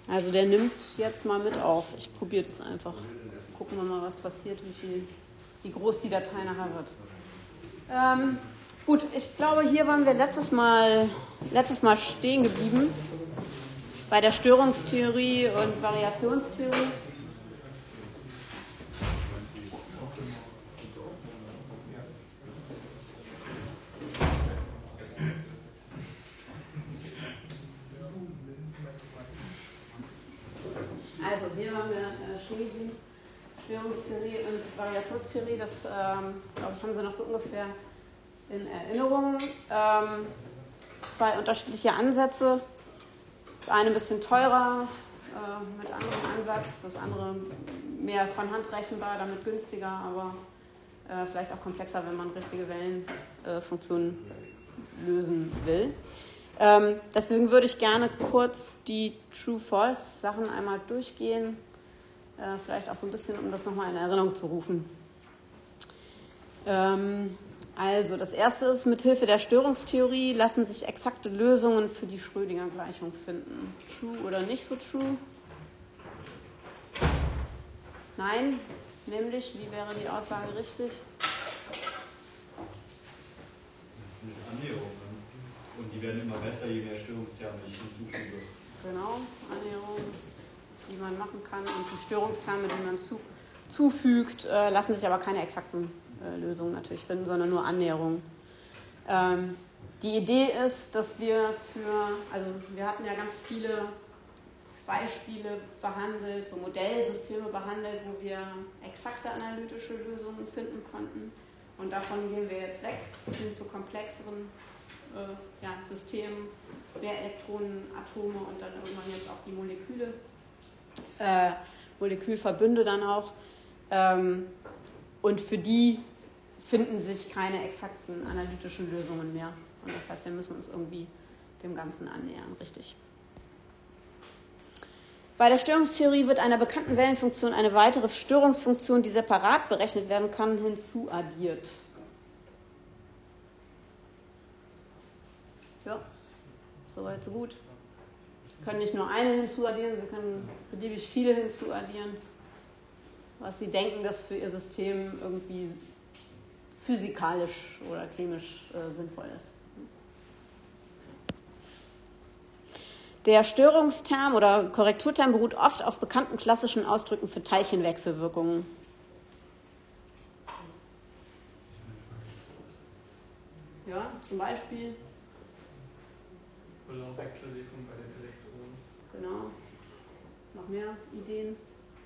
Also der nimmt jetzt mal mit auf. Ich probiere das einfach. Gucken wir mal, was passiert, wie groß die Datei nachher wird. Gut, ich glaube, hier waren wir letztes Mal stehen geblieben bei der Störungstheorie und Variationstheorie. Also hier waren wir stehen geblieben. Störungstheorie und Variationstheorie, das, glaube ich, haben Sie noch so ungefähr in Erinnerung. Zwei unterschiedliche Ansätze. Das eine ein bisschen teurer, mit anderem Ansatz, das andere mehr von Hand rechenbar, damit günstiger, aber vielleicht auch komplexer, wenn man richtige Wellenfunktionen lösen will. Deswegen würde ich gerne kurz die True-False-Sachen einmal durchgehen, vielleicht auch so ein bisschen, um das nochmal in Erinnerung zu rufen. Also, das erste ist, mithilfe der Störungstheorie lassen sich exakte Lösungen für die Schrödinger-Gleichung finden. True oder nicht so true? Nein, nämlich, wie wäre die Aussage richtig? Mit Annäherungen. Und die werden immer besser, je mehr Störungsterme ich hinzufüge. Genau, Annäherungen, die man machen kann. Und die Störungsterme, die man zufügt, lassen sich aber keine exakten Lösungen natürlich finden, sondern nur Annäherungen. Die Idee ist, dass wir wir hatten ja ganz viele Beispiele behandelt, so Modellsysteme behandelt, wo wir exakte analytische Lösungen finden konnten. Und davon gehen wir jetzt weg hin zu komplexeren Systemen, mehr Elektronen, Atome und dann irgendwann jetzt auch die Moleküle, Molekülverbünde dann auch. Und für die finden sich keine exakten analytischen Lösungen mehr. Und das heißt, wir müssen uns irgendwie dem Ganzen annähern, richtig. Bei der Störungstheorie wird einer bekannten Wellenfunktion eine weitere Störungsfunktion, die separat berechnet werden kann, hinzuaddiert. Ja, soweit so gut. Sie können nicht nur eine hinzuaddieren, Sie können beliebig viele hinzuaddieren, was Sie denken, dass für Ihr System irgendwie physikalisch oder chemisch sinnvoll ist. Der Störungsterm oder Korrekturterm beruht oft auf bekannten klassischen Ausdrücken für Teilchenwechselwirkungen. Ja, zum Beispiel. Wechselwirkung bei den Elektronen. Genau. Noch mehr Ideen?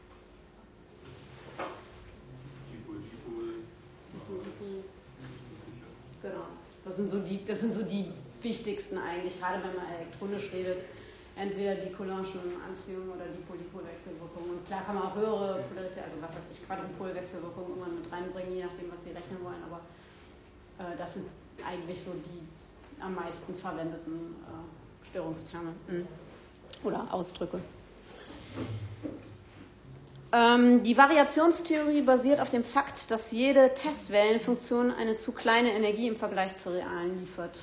Genau. Das sind so die wichtigsten eigentlich, gerade wenn man elektronisch redet. Entweder die Coulomb'sche Anziehung oder die Polypolwechselwirkung. Und klar kann man auch höhere Polarität, also was weiß ich, Quadrupolwechselwirkung irgendwann mit reinbringen, je nachdem, was Sie rechnen wollen. Aber das sind eigentlich so die am meisten verwendeten Störungsterme oder Ausdrücke. Die Variationstheorie basiert auf dem Fakt, dass jede Testwellenfunktion eine zu kleine Energie im Vergleich zur realen liefert.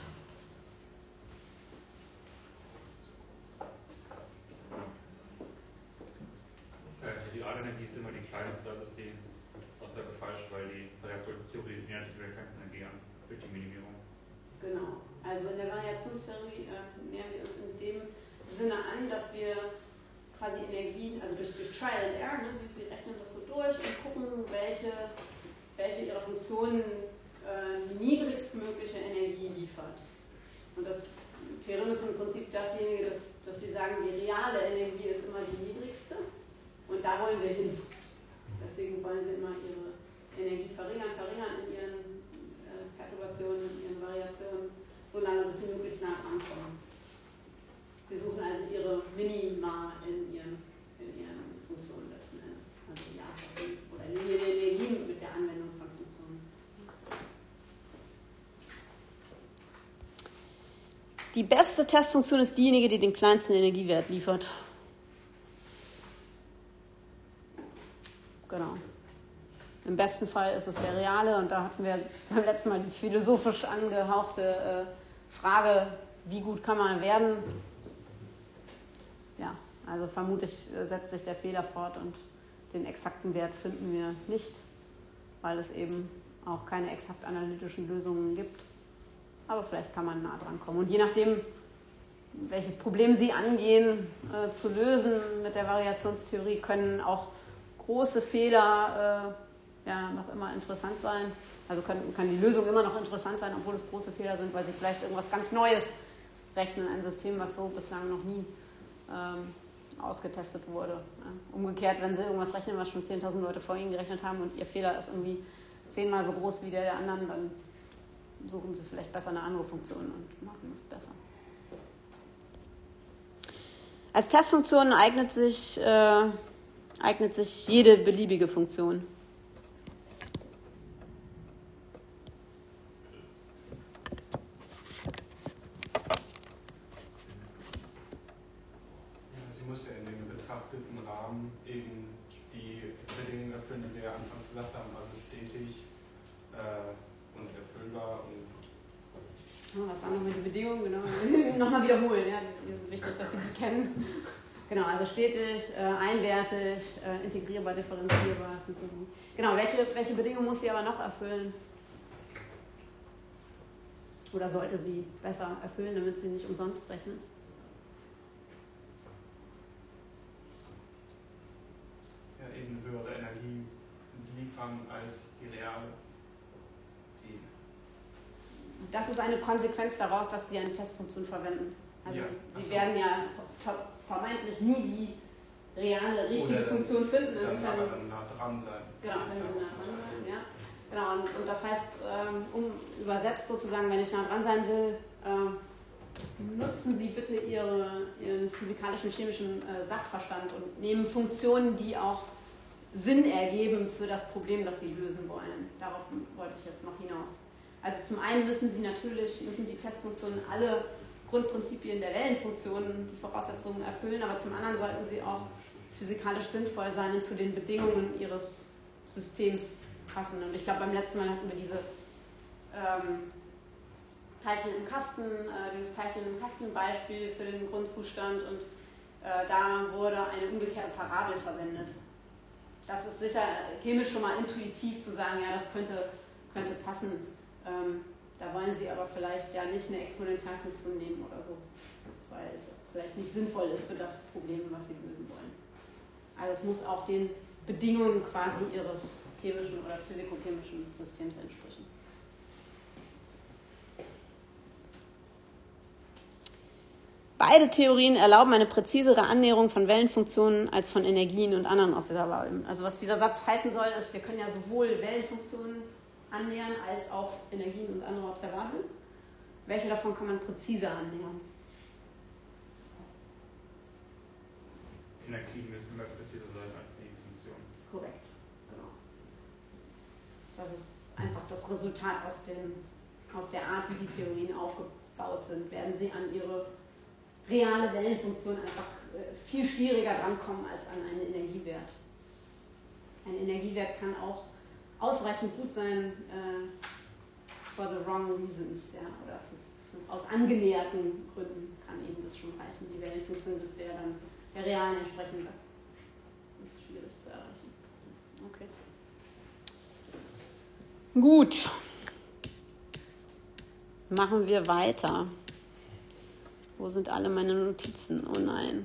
Die Radenergie ist immer die kleinste, das ist die Aussage falsch, weil die Variationstheorie nähert sich der kleinsten Energie an, durch die Minimierung. Genau, also in der Variationstheorie nähern wir uns in dem Sinne an, dass wir quasi Energien, also durch Trial and Error, ne, Sie rechnen das so durch und gucken, welche Ihrer Funktionen die niedrigstmögliche Energie liefert. Und das Theorem ist im Prinzip dasjenige, dass Sie sagen, die reale Energie ist immer die niedrigste und da wollen wir hin. Deswegen wollen Sie immer Ihre Energie verringern in Ihren Perturbationen, in Ihren Variationen, so lange, bis Sie möglichst nah dran kommen. Sie suchen also Ihre Minima in Ihren Funktionen letzten Endes. Also ja, oder lineare Energien mit der Anwendung von Funktionen. Die beste Testfunktion ist diejenige, die den kleinsten Energiewert liefert. Genau. Im besten Fall ist es der reale, und da hatten wir beim letzten Mal die philosophisch angehauchte Frage, wie gut kann man werden? Ja, Also vermutlich setzt sich der Fehler fort und den exakten Wert finden wir nicht, weil es eben auch keine exakt analytischen Lösungen gibt. Aber vielleicht kann man nah dran kommen. Und je nachdem, welches Problem Sie angehen, zu lösen mit der Variationstheorie, können auch große Fehler noch immer interessant sein. Also kann die Lösung immer noch interessant sein, obwohl es große Fehler sind, weil Sie vielleicht irgendwas ganz Neues rechnen, ein System, was so bislang noch nie ausgetestet wurde. Ja. Umgekehrt, wenn Sie irgendwas rechnen, was schon 10.000 Leute vor Ihnen gerechnet haben und Ihr Fehler ist irgendwie 10-mal so groß wie der anderen, dann suchen Sie vielleicht besser eine andere Funktion und machen es besser. Als Testfunktion eignet sich jede beliebige Funktion. Sie muss ja in dem betrachteten Rahmen eben die Bedingungen erfüllen, die wir anfangs gesagt haben, also stetig und erfüllbar. Was waren nochmal die Bedingungen? Genau. Nochmal wiederholen, ja, die sind wichtig, dass Sie die kennen. Genau, also stetig, einwertig, integrierbar, differenzierbar. Das sind so die. Genau, welche Bedingungen muss sie aber noch erfüllen? Oder sollte sie besser erfüllen, damit sie nicht umsonst rechnen? Ja, eben eine höhere Energie liefern als die reale. Das ist eine Konsequenz daraus, dass Sie eine Testfunktion verwenden. Also ja, Sie werden ja vermeintlich nie die reale, richtige Funktion finden. Insofern aber dann nah dran sein. Genau, wenn Sie nah dran sein, ja. Genau, und das heißt, übersetzt sozusagen, wenn ich nah dran sein will, nutzen Sie bitte Ihren physikalischen, chemischen Sachverstand und nehmen Funktionen, die auch Sinn ergeben für das Problem, das Sie lösen wollen. Darauf wollte ich jetzt noch hinaus. Also zum einen müssen die Testfunktionen alle Grundprinzipien der Wellenfunktionen, die Voraussetzungen erfüllen, aber zum anderen sollten sie auch physikalisch sinnvoll sein und zu den Bedingungen Ihres Systems passen. Und ich glaube, beim letzten Mal hatten wir diese Teilchen im Kasten, dieses Teilchen im Kasten-Beispiel für den Grundzustand und da wurde eine umgekehrte Parabel verwendet. Das ist sicher chemisch schon mal intuitiv zu sagen, ja, das könnte passen. Da wollen Sie aber vielleicht ja nicht eine Exponentialfunktion nehmen oder so, weil es vielleicht nicht sinnvoll ist für das Problem, was Sie lösen wollen. Also es muss auch den Bedingungen quasi Ihres chemischen oder physikochemischen Systems entsprechen. Beide Theorien erlauben eine präzisere Annäherung von Wellenfunktionen als von Energien und anderen Observablen. Also was dieser Satz heißen soll, ist, wir können ja sowohl Wellenfunktionen annähern als auch Energien und andere Observablen. Welche davon kann man präziser annähern? Energien müssen immer präziser sein als die Funktion. Korrekt, genau. Das ist einfach das Resultat aus der Art, wie die Theorien aufgebaut sind. Werden sie an ihre reale Wellenfunktion einfach viel schwieriger drankommen als an einen Energiewert. Ein Energiewert kann auch ausreichend gut sein for the wrong reasons, ja, oder aus angenäherten Gründen kann eben das schon reichen. Die Wellenfunktion müsste ja dann der realen entsprechen. Das ist schwierig zu erreichen. Okay. Gut. Machen wir weiter. Wo sind alle meine Notizen? Oh nein.